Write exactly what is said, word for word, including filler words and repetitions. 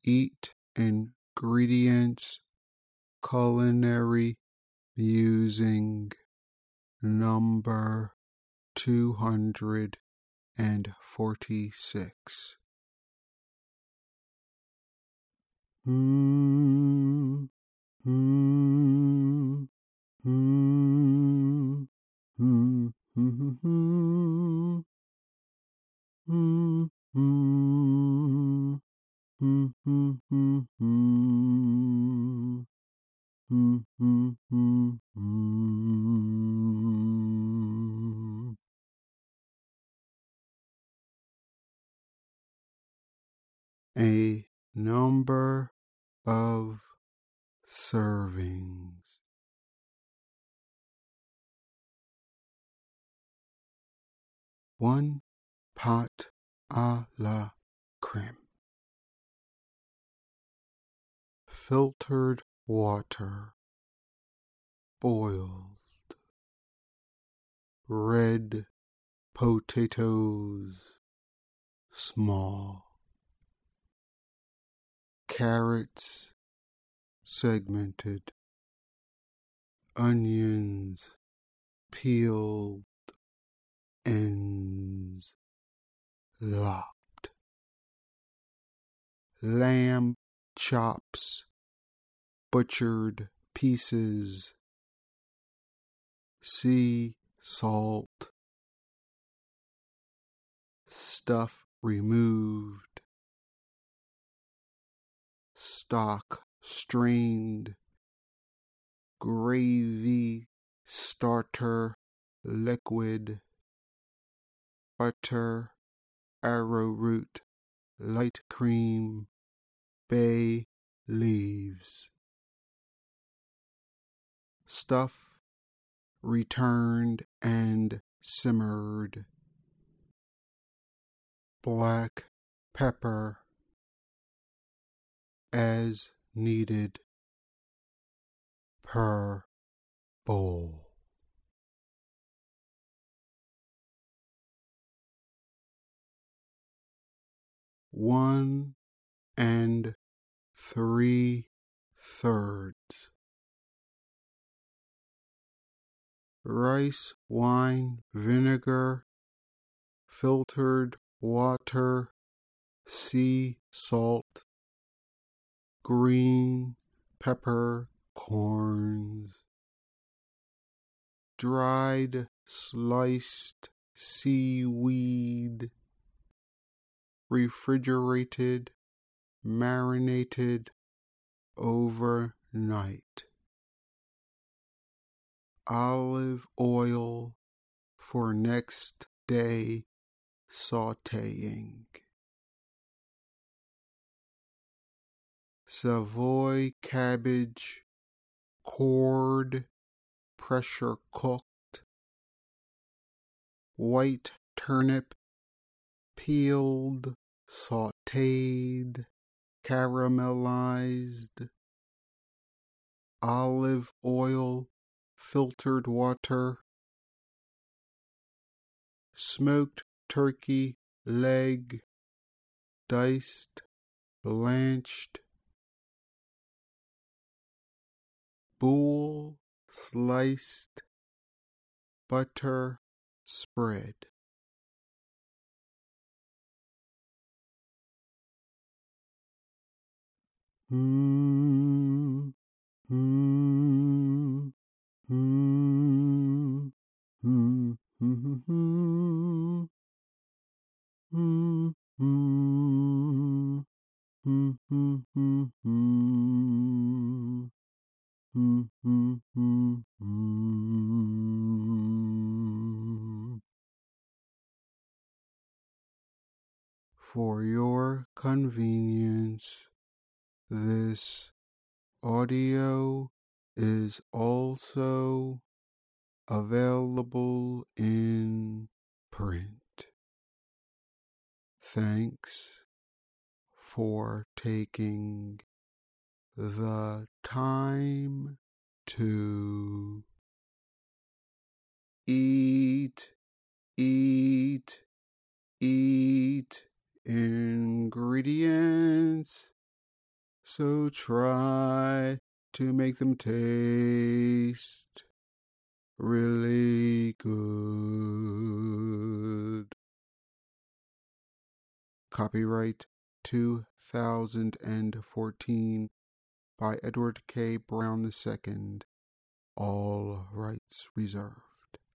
eat ingredients culinary musing number two hundred forty-six. Hmm, hmm, hmm, hmm, hmm, hmm, hmm, hmm, hmm, hmm, hmm, hmm. Hmm, hmm, hmm, hmm. A number of servings. One pot à la crème. Filtered water, boiled. Red potatoes, small. Carrots, segmented. Onions, peeled. Ends, lopped. Lamb chops, butchered pieces. Sea salt. Stuff removed. Stock strained. Gravy starter liquid. Butter, arrowroot, light cream, bay leaves. Stuff returned and simmered. Black pepper as needed per bowl. One and three thirds. Rice wine vinegar, filtered water, sea salt, green pepper corns, dried sliced seaweed, refrigerated, marinated overnight. Olive oil for next day sautéing. Savoy cabbage, cored, pressure cooked. White turnip, peeled, sautéed, caramelized. Olive oil, filtered water. Smoked turkey leg, diced, blanched. Boule sliced, butter spread. Hmm, hmm, hmm, hmm, hmm, hmm, hmm, hmm, hmm, hmm, hmm, hmm. Hmm, hmm, hmm, hmm. For your convenience, this audio is also available in print. Thanks for taking the time to eat, eat, eat ingredients so try to make them taste really good. Copyright two thousand fourteen by Edward K. Brown the Second. All rights reserved.